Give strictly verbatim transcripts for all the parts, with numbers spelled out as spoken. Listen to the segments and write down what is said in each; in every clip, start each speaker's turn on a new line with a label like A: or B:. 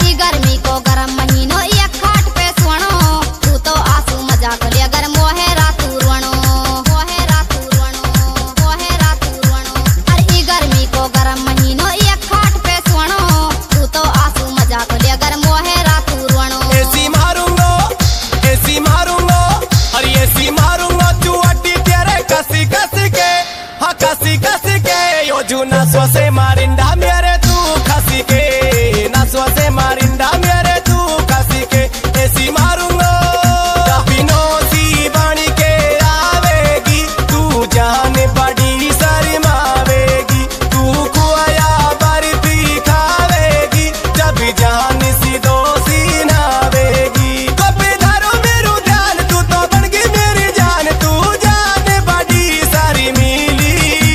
A: नासवा से मारिंदा मेरे तू खसी के, नासवा से मारिंदा मेरे तू खसी के, ऐसी मारूंगा बिनो सी बाणी के आवेगी तू जान बड़ी शर्मावेगी, तू खुआया बर्फी खावेगी जब जान सी दोषी नावेगी। कभी धरो मेरू ध्यान तू तो बन गई मेरी जान, तू जान बड़ी शर्मीली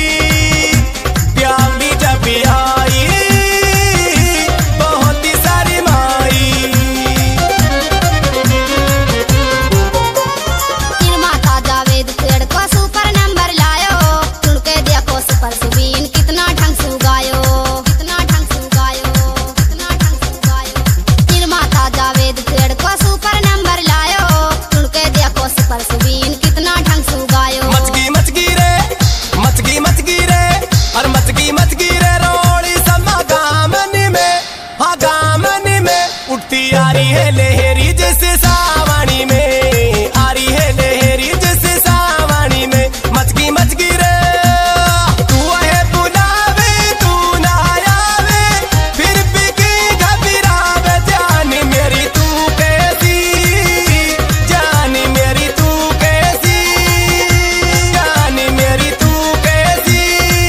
A: प्याली जब आई बहुत ही शर्माई।
B: निर्माता जावेद पेड़ को सुपर नंबर लायो, सुन के देखो सुपर सुबीन कितना ढंग से गायो, कितना ढंग से गायो, कितना ढंग से गायो। निर्माता जावेद पेड़ को सुपर नंबर लायो, सुन के देखो सुपर सुबीन कितना ढंग से गायो।
A: मचगी मचगी रे मचगी मचगी रे और मचगी मचगी रे रोड़ी समा गामनी में, हाँ गामनी में उठती आ रही है लहरी जैसे सावणी में, आ रही है लहरी जैसे सावणी में। मचगी मचगी रे तू है बुलावे तू ना आवे, फिर भी की घबरावे जान मेरी तू कैसी, जान मेरी तू कैसी, जान मेरी तू कैसी,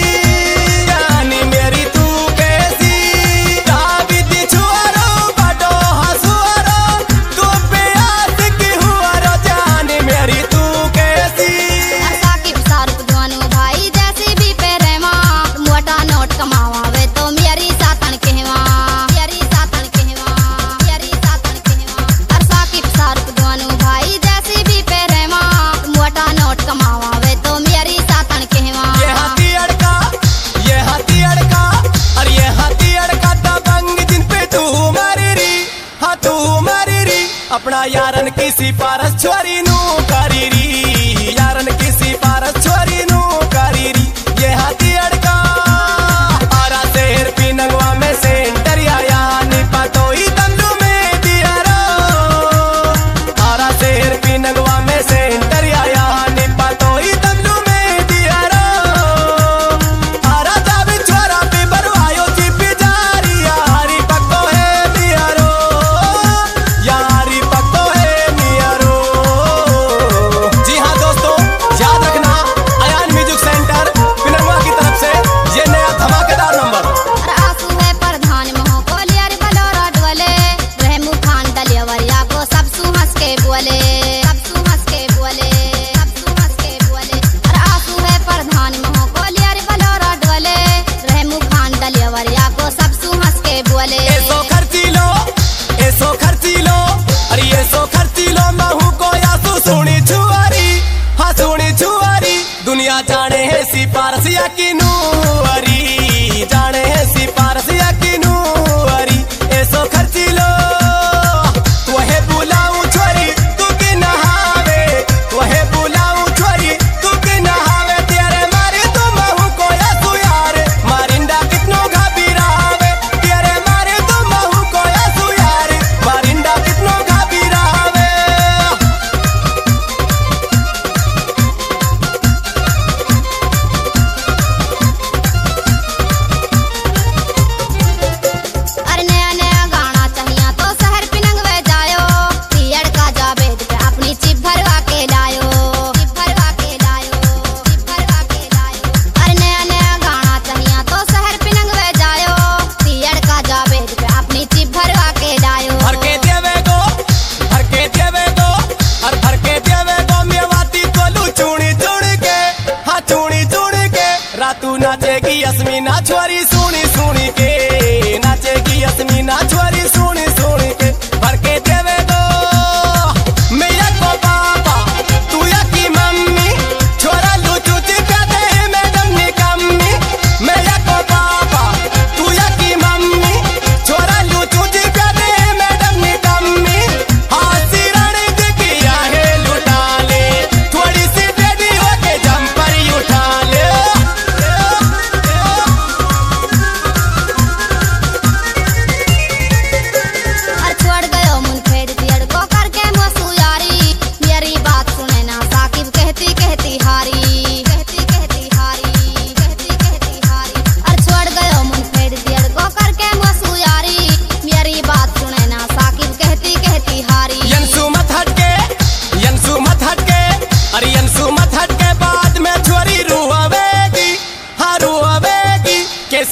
A: जान मेरी तू कैसी। दाविदी छुआरो बड़ो हसुआरो तू पे आस की हुआरो जान मेरी तू कैसी।
B: साकिब शाहरुख दोनों भाई जैसे भी पे रहवा, मोटा नोट कमावावे तो मेरी सातन कहवा, मेरी सातन कहवा, मेरी सातन कहवा। और साकिब शाहरुख दोनों भाई जैसे भी पे रहवा, मोटा नोट कमावावे तो मेरी सातन कहवा।
A: ये हाथी अड़का ये हाथी अड़का और ये हाथी अड़का दबंग जिन पे तू मारी री, हाँ तू मारी री अपना यारन की सिफारिश छोरी नू करी री, यारन की सिफारिश छोरी नू करी री। ये हाथी अड़का आरा शहर पी नगवा में सेंटर आया निपा तो ही तंदू में दिया रो, आरा शहर पी नगवा में सेंटर आया निपा तो ही तंदू में दिया रो। आरा जावी छोरा पे बरवायो चिपी जारी यारी पक्को है मियारो, यारी पक्को है मियारो। जी हाँ दोस्तों याद रखना अयान म्यूजिक सेंटर पिनंगवा की तरफ से ये नया धमाकेदार नंबर।
B: और आंसू है प्रधान मोह को लियर बलोरा डोले, रहमू खान दलियवरिया को सब सु हंस के बोले, सब सु हंस के बोले, सब सु हंस के बोले। और आंसू है प्रधान मोह को लियर बलोरा डोले, रहमू खान दलियवरिया को सब सु हंस के बोले।
A: ऐसो खर्ची लो ऐसो खर्ची लो अरे ऐसो खर्ची लो महू को यासु सुनी छुआरी, हाँ सुनी छुआरी। दुनिया जाने है सिफारसिया की नूरी, जाने है सिफारसिया की नूरी। ऐसो खर्ची लो वहे बुलाऊं छोरी तू की नहावे, वहे बुलाऊं छोरी तू की नहावे। तेरे मारे तो महू को यासु यार मारिंदा कितनो घबरावे, तेरे मारे तो महू को यासु यार मारिंदा कितनो घबरावे।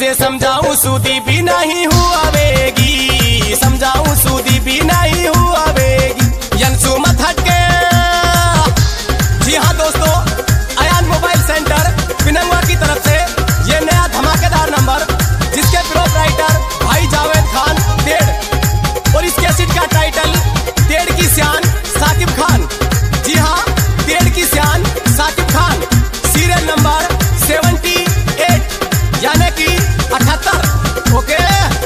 A: कैसे समझाऊं सूदी भी नहीं हुआवेगी, समझाऊं सूदी भी नहीं हुआवेगी। यंसु मत हटके। जी हाँ दोस्तों, अयान मोबाइल सेंटर पिनंगवा की तरफ से ये नया धमाकेदार नंबर, जिसके प्रोपराइटर भाई जावेद खान तेड़ और इस कैसेट का टाइटल तेड़ की सियान साकिब खान। जी हाँ, तेड़ की सियान Saqib Khan, serial number seventy eight यानी कि अठहत्तर। ओके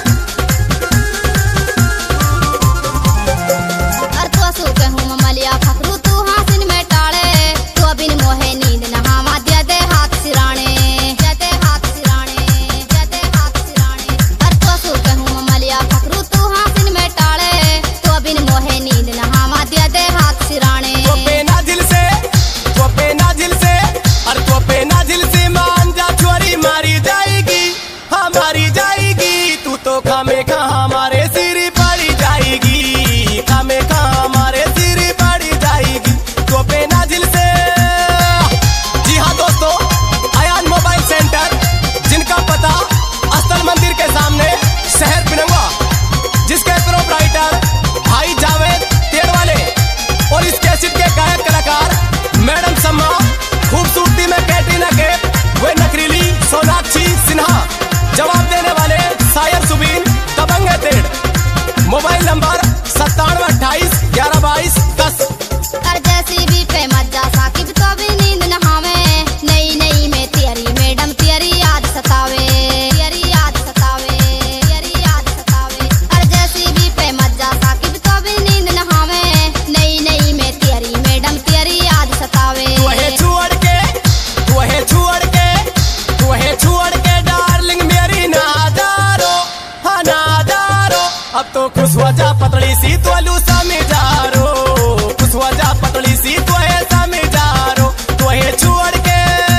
A: मोबाइल नंबर सत्तानवे अट्ठाईस ग्यारह बाईस दस।
B: कर जैसी भी पे मज्जा साकिब तो भी नींद न आवे, नई नई में तेरी मैडम तेरी याद सतावे, तेरी याद सतावे, तेरी याद सतावे। कर जैसी भी पे मज्जा साकिब तो भी नींद न आवे, नई नई में तेरी मैडम तेरी याद सतावे।
A: तुहे छोड़ के, तुहे छोड़ के, तुहे छोड़ के डार्लिंग मेरी नादारो, हाँ नादारो। अब तो खुश हो जा पतली सी तोलू समझारो, खुश हो जा पतली सी तोहे समझारो। तोहे छोड़ के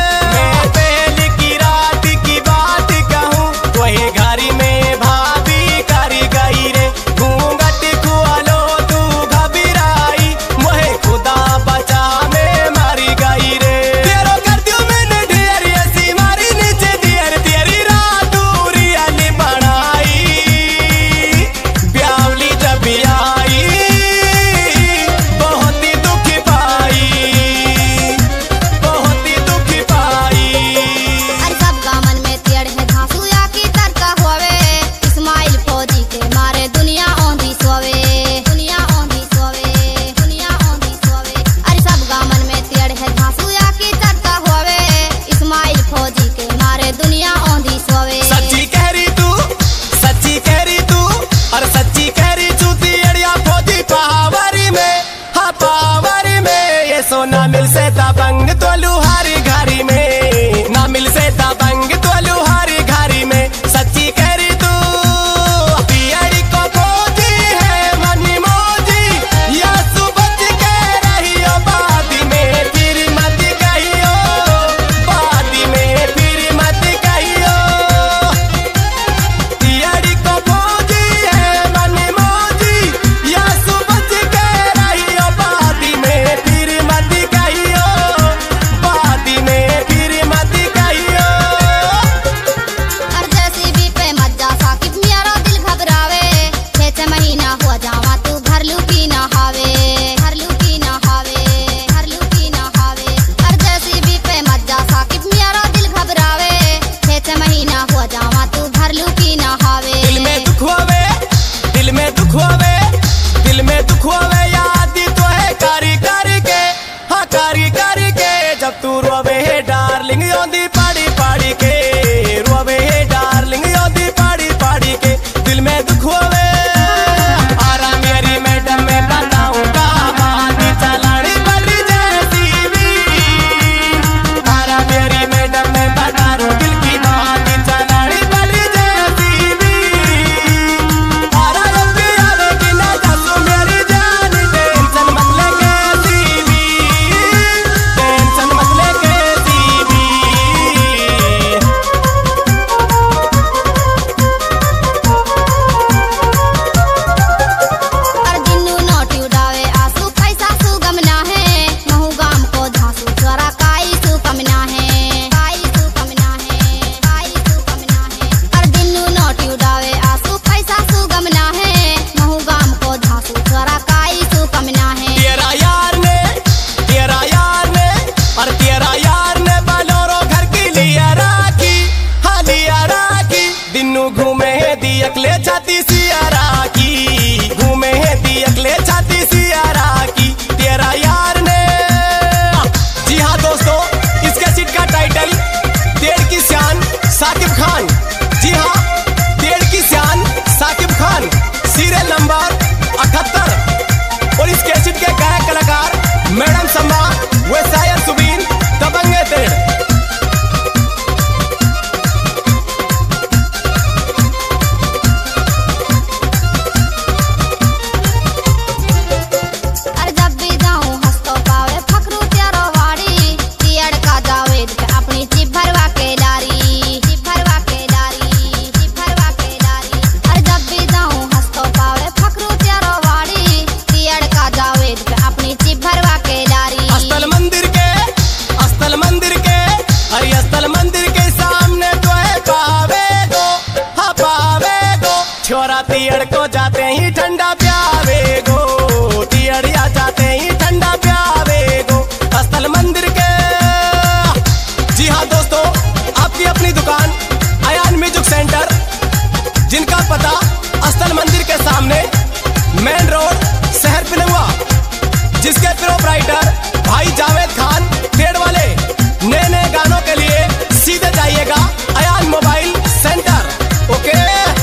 A: मैं पहले की रात की बात कहूँ, तोहे घरी में भाभी करी गई रे, घूंघट खुआलो तू घबराई, मोहे खुदा बचा में मारी गई रे। तेरो कर दियो मैंने ढेर ऐसी मारी नीचे दियर, तेरी रात दूरी अली बनाई, ब्यावली जब आई बहुत ही दुख पाई, बहुत ही दुख पाई।
B: अरे सब गामन में तेड़ है धांसू या की तरका होवे, इस्माइल फौजी के मारे दुनिया औंधी सोवे, दुनिया औंधी सोवे, दुनिया औंधी सोवे। अरे सब गामन में तेड़ है धांसू या की तरका होवे, इस्माइल फौजी के मारे दुनिया औंधी सोवे।
A: सच्ची कह रही तू, सच्ची कह रही तू, और सच्ची कह रही चूती अड़िया फौजी पावरी में, हाँ पावरी में। ये सोना मिल से दबंग तो लुहारी घारी में, ना मिल से दबंग तो लुहारी घारी में। सच्ची कह रही तू पियरी को फौजी है मनी मौजी, या सुबह के रहियो बादी में, फिर मत कहियो बादी में, फिर मत कहियो। पियरी को फौजी है मनी मौजी, या सुबह के रहियो बादी में, फिर मत कहियो बादी में, फिर मत कहियो।
B: और जैसी भी पे मज्जा साकिब मेरा दिल घबरावे, छह छह महीना हुआ जावा तू घर लू की ना हावे, घर लू की ना हावे, घर लू की ना हावे। और जैसी भी पे मज्जा साकिब मेरा दिल घबरावे, छह छह महीना हुआ जावा तू घर लू की ना हावे।
A: दिल में दुख होवे, दिल में दुख होवे, दिल में दुख होवे, याद तो है कारी कारी के, हाँ कारी कारी के। जब तू रोवे है डार्लिंग योंदी पाड़ी पाड़ी के, रोवे है डार्लिंग योंदी पाड़ी पाड़ी के। दिल में दुख होवे, आरा मेरी मैडम में बताऊं कहानी चलानी पड़ी जैसी भी, आरा मेरी मैडम में बता रो दिल की बात चलानी पड़ी जैसी भी। आरा जब भी आवेगी नंबर अठहत्तर। और इस कैसेट के गायक कलाकार मैडम सम्मा व शायर सुबीन दबंगे तेड़।
B: अरे जब भी जाऊं हंस तो पावे फकरू तेरो वाड़ी, तियड़ का जावेद पे अपनी चिप भरवा के लारी, चिप भरवा के लारी, चिप भरवा के लारी। अरे जब भी जाऊं हंस तो पावे फकरू तेरो वाड़ी, तियड़ का जावेद पे अपनी चिप भरवा के लारी।
A: अस्तल मंदिर के अस्तल मंदिर के अरे अस्तल मंदिर के सामने तो है पावे गो, हाँ पावे गो। छोरा तियड़ को जाते ही ठंडा प्यावे गो, तियड़िया जाते ही ठंडा प्यावे गो। अस्तल मंदिर के जी हाँ दोस्तों, आपकी अपनी दुकान अयान म्यूजिक सेंटर, जिनका पता अस्तल मंदिर के सामने मेन रोड शहर पिलुआ, जिसके प्रोप्राइटर भाई जावेद खान पेड़ वाले। नए नए गानों के लिए सीधे जाइएगा अयान मोबाइल सेंटर। ओके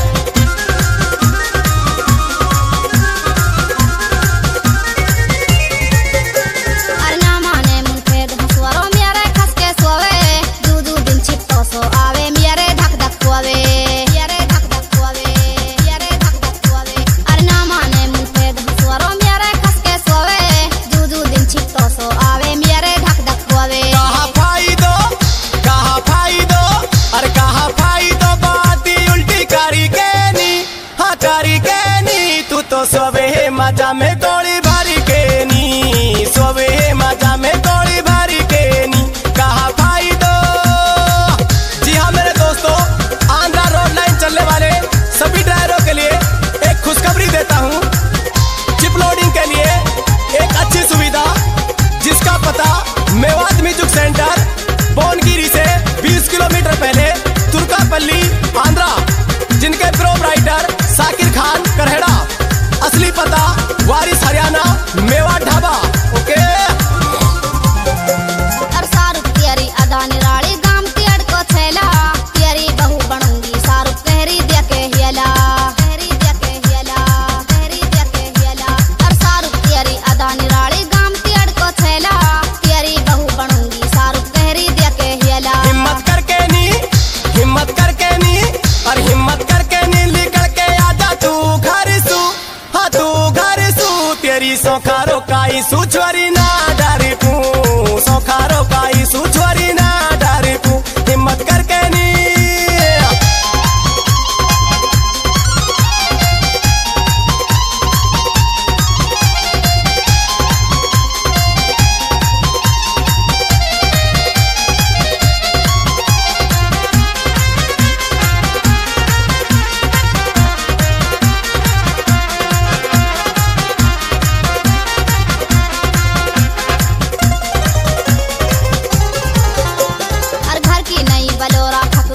B: अरे ना माने मुनखेद हंसवारो मेरे खस के सोवे, दू दू दिन छिपतो सो आवे मेरे धक धक खोवे, मेरे धक धक खोवे, मेरे धक धक खोवे। अरे ना माने मुनखेद हंसवारो मेरे खस के सोवे, दू दू दिन छिपतो सो आवे मेरे धक धक खोवे।
A: कहा फायदो कहा फायदो अरे कहा फायदो, बात ही उल्टी करी के नी, हाँ करी के नी। तू तो सोवे मजा में गोली भरी के नी, सोवे मजा में गोली भरी के नी। कहा फायदो जी हाँ मेरे दोस्तों, आंध्रा रोड लाइन चलने वाले सभी ड्राइवरों के लिए एक खुशखबरी देता हूँ। चिप लोडिंग के लिए एक अच्छी सुविधा, जिसका पता मेवात म्यूजिक सेंटर बोनगिरी से बीस किलोमीटर पहले तुर्कापल्ली आंध्रा, जिनके प्रोप्राइटर साकिर खान करहेड़ा। असली पता वारिस हरियाणा मेवात ढाबा। ओके
B: अरे शाहरुख तियरी अदा निराली गाम तियड़ को छेला, तियरी बहू बनूंगी शाहरुख कहरी दिया के हियला, कहरी दिया के हियला, कहरी दिया के हियला। अरे शाहरुख तियरी अदा निराली गाम तियड़ को छेला, तियरी बहू बनूंगी शाहरुख कहरी दिया के हियला।
A: हिम्मत करके नी हिम्मत करके नी और हिम्मत करके नी निकल के आजा तू घर सू, हाँ तू घर सू। तेरी सोखारो काई सुछवरी ना डरी पू, सोखारो काई सुछवरी ना डरी पू। हिम्मत करके नी
B: अरे घर की नई बलोरा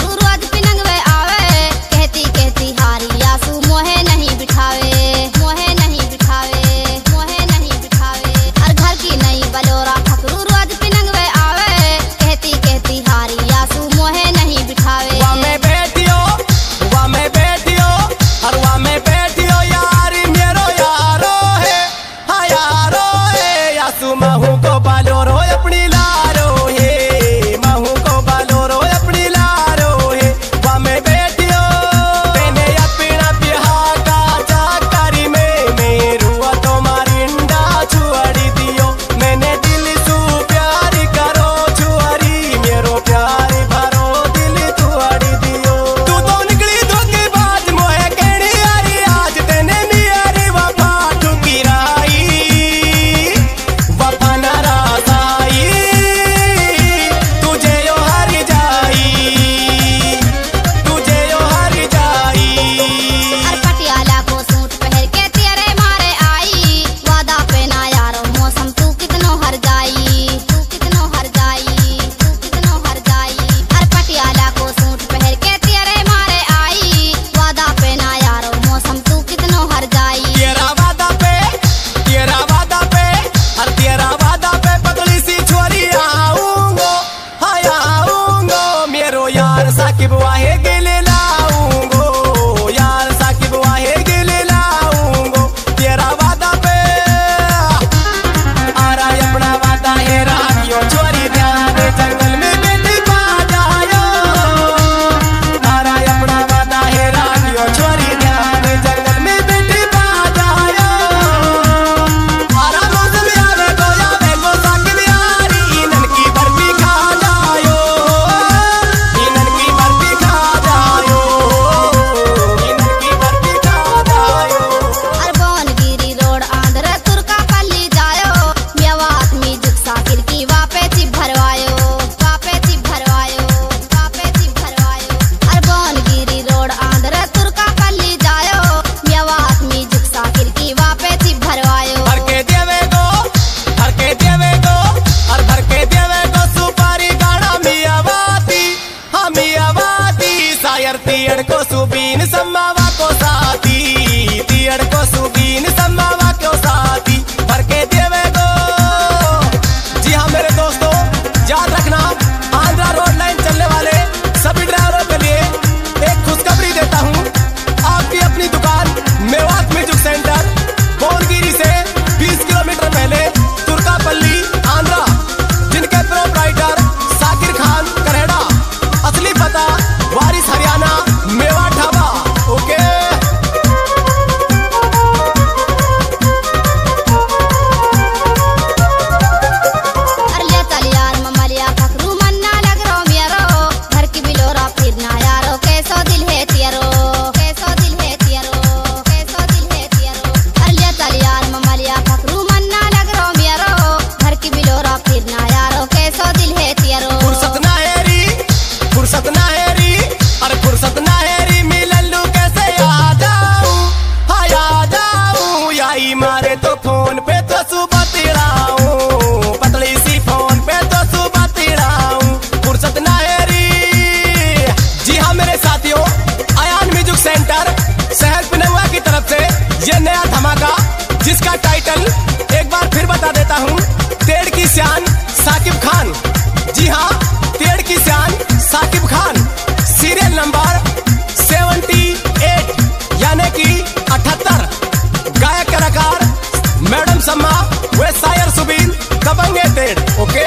A: तो फोन पे तो सुबह तिड़ाऊं, पतली सी फोन पे तो सुबह तिड़ाऊं, फुर्सत ना है री। जी हाँ मेरे साथियों, आयान म्यूजिक सेंटर शहर पिनौआ की तरफ से ये नया धमाका, जिसका टाइटल एक बार फिर बता देता हूँ, तेड़ की शान साकिब खान। जी हाँ, तेड़ की शान Saqib Khan, serial number seventy eight यानी कि अठहत्तर। गायक कलाकार मैडम सम्मा वे शायर सुबीन दबंगे तेड़। ओके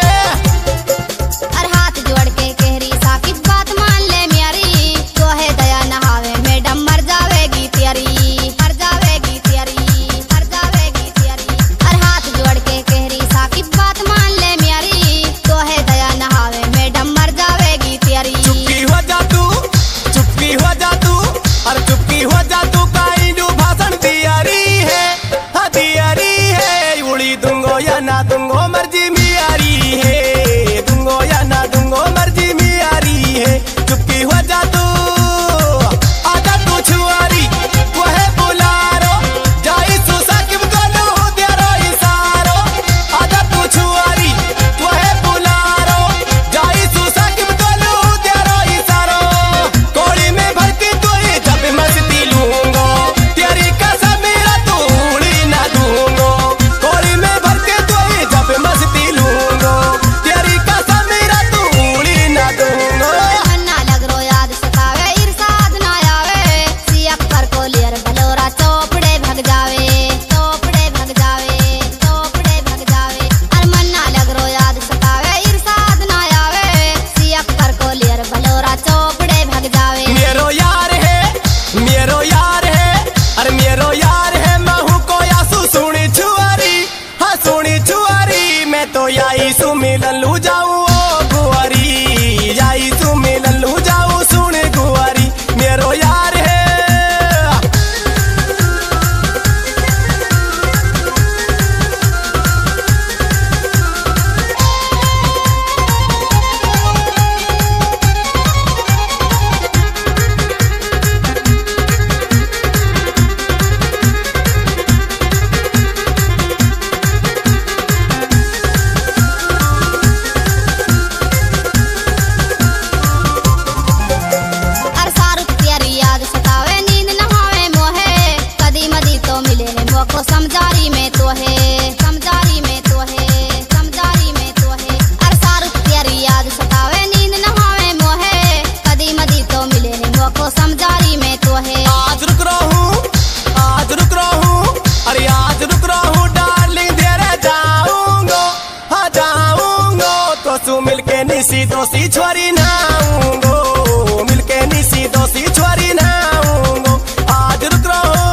B: और हाथ जोड़ के कहरी साकिब बात मान ले म्यारी, तो है दया नहावे मैडम मर जावेगी तेरी, मर जावेगी तेरी, मर जावेगी तेरी। और हाथ जोड़ के कहरी साकिब बात मान ले म्यारी, तो है दया नहावे मैडम मर जावेगी तेरी।
A: चुपकी हो जा तू, चुपकी हो जा तू, और चुपकी हो जा तू, काई डू भाषण दियारी है, हाँ दियारी है। उड़ी दूंगो या ना दूंगो मर्जी मियारी है, दूंगो या ना दूंगो मर्जी मियारी है। चुपकी हो जा तू, आजा तू छुआरी, वो है बुलारो, जाई सु साकिब को लू देरो इशारो। आजा तू छुआरी, वो है बुलारो, जाई सु साकिब को लू देरो इशारो। कोड़ी में भर के तू जब मस्ती लूंगो, तेरी कसम मेरा तू उड़ी ना दूंगो। कोड़ी में भर के तू जब मस्ती लूंगो, तेरी कसम मेरा तू उड़ी ना दूंगो।
B: अन्ना लग रो याद सतावे इरसाद ना आवे, सियक पर को लियर बलोरा चौपड़े भग जावे, चौपड़े भग जावे, चौपड़े भग जावे। और मन्ना लग रो याद सतावे इरसाद ना आवे, सियक पर को लियर बलोरा चौपड़े भग जावे।
A: मेरो यार है, मेरो यार है, अरे मेरो यार है, महू को यासु सुनी छुआरी, हाँ सुनी छुआरी। मैं तो याई सु मिलन लू जाऊं ओ गुआरी, याई सु मिलन लू जाऊं सुन गुआरी। मेरो यार है।
B: और सारुक तेरी याद सतावे नींद न आवे मोहे, कदी मदी तो मिले है मोको समझारी में तो है, समझारी में तो है, समझारी में तो है। और सारुक तेरी याद सतावे नींद न आवे मोहे, कदी मदी तो मिले है मोको समझारी में तो है।
A: आज रुक रहा हूँ, आज रुक रहा हूँ, अरे आज रुक रहा हूँ डार्लिंग, तेरे जाऊंगो, हाँ जाऊंगो, तो तू मिलके निसी दोसी छोरी नाऊंगो, मिलके निसी दोसी छोरी नाऊंगो। आज रुक रहा हूँ।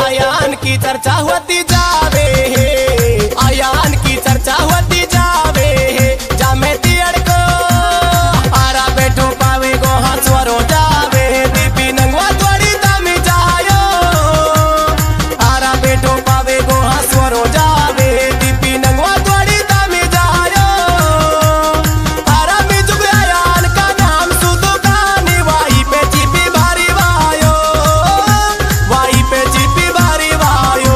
A: आयान की चर्चा होती जावे है, आयान की चर्चा होती जावे है। जामे तियड़ को आरा बैठो पावे गो हाथवरो जावे, दीपी नंगवा थोड़ी दामी जायो, आरा बैठो पावे गो हाथवरो जावे, दीपी नंगवा थोड़ी दामी जायो। आरा मी जुग आयान का नाम सुदो कानी, वाई पे जीपी भारी वायो, वाई पे जीपी भारी वायो।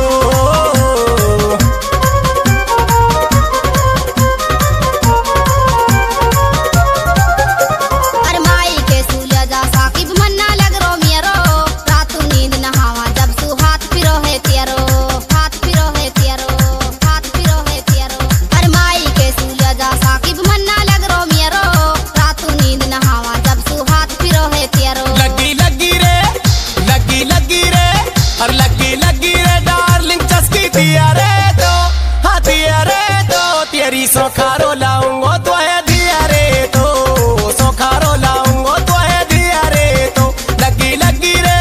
B: अरे माई के सूलिया जा साकिब मन्ना लग रो मेरो, रातू नींद नहावा जब सु हाथ पिरो है तेरो, हाथ पिरो है तेरो, हाथ पिरो है तेरो। अरे माई के सूलिया जा साकिब मन्ना लग रो मेरो, रातू नींद नहावा जब सु हाथ पिरो है तेरो।
A: लगी लगी रे, लगी लगी रे, और लगी लगी रे डार्लिंग चस्की दिया रे तो, हाँ दिया रे तो, तेरी सोखारो लाऊंगो तो है दिया रे तो, सोखारो लाऊंगो तो है दिया रे तो। लगी लगी रे,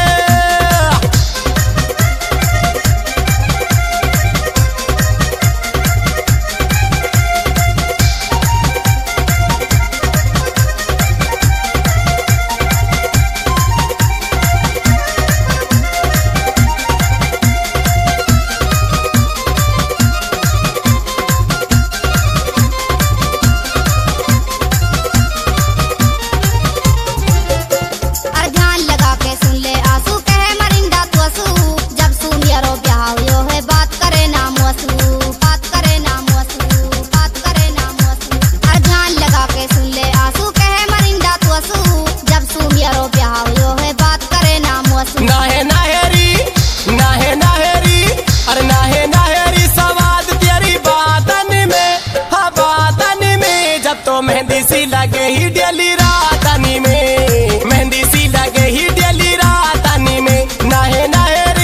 B: अरे ध्यान लगा के सुन ले आंसू कहे मरिंदा तुअसू, जब सु मेरो ब्याह यो है बात करे ना मुअसू, बात करे ना मुअसू, बात करे ना मुअसू। अरे ध्यान लगा के सुन ले आंसू कहे मरिंदा तुअसू, जब सु मेरो ब्याह यो है बात करे ना मुअसू।
A: नाहे नाहेरी, नाहे नाहेरी, अरे नाहे नाहेरी सवाद तेरी बातन में, हाँ बातन में। जब तो मेहंदी सी लगे ही डेली रातनी में, मेहंदी सी लगे ही डेली रातनी में। नाहे नाहेरी,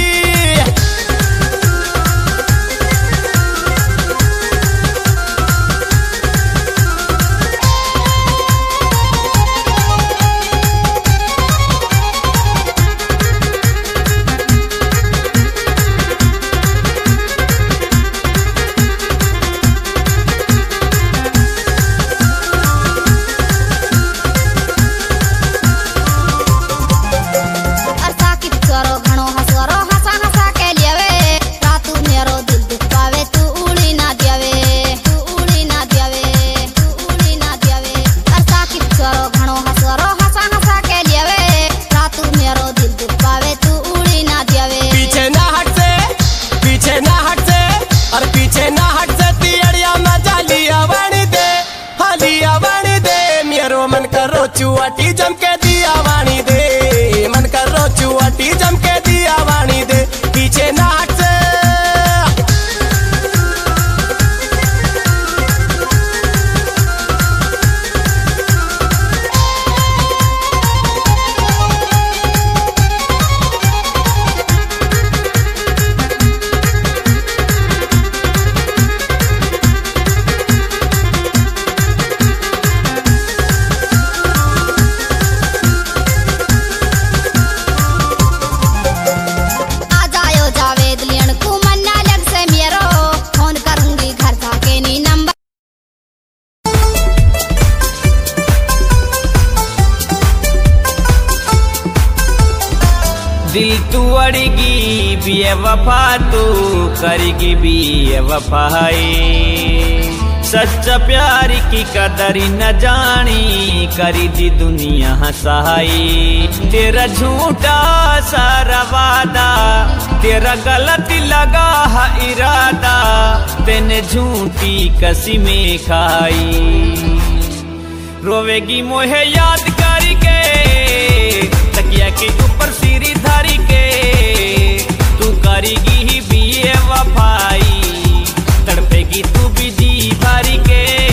B: अरे साकिब करो घणो हसवरो हंसा हंसा के लियवे, रातू मेरो दिल दुखावे तू उड़ी ना दियावे, तू उड़ी ना दियावे, तू उड़ी ना दियावे। अरे साकिब करो घणो हसवरो हंसा हंसा के लियवे, रातू मेरो दिल दुखावे तू उड़ी ना दियावे।
A: पीछे ना हट से, पीछे ना हट से, और पीछे ना हट से तियड़िया मजा लिया वाणी दे, हाँ लिया वाणी दे। मेरो मन करो चुआटी जम के दिया वाणी दे, मन करो चुआटी जम के दिया वाणी दे। पीछे ना हट से,
B: आ जायो जावेद लियन को मन्ना लग से मेरो, फोन करूंगी घर जाके नी नंबर।
C: दिल तू अड़गी बेवफा तू करेगी बेवफाई, सच्चा प्यार की कदर न जानी करी दी दुनिया हंसाई। तेरा झूठा सारा वादा, तेरा गलत लगा है इरादा, तेने झूठी कस्में खाई। रोवेगी मोहे याद करके तकिया के ऊपर सिरी धरी के, तू करेगी ही बेवफाई, तड़पेगी तू भी जी भरी के।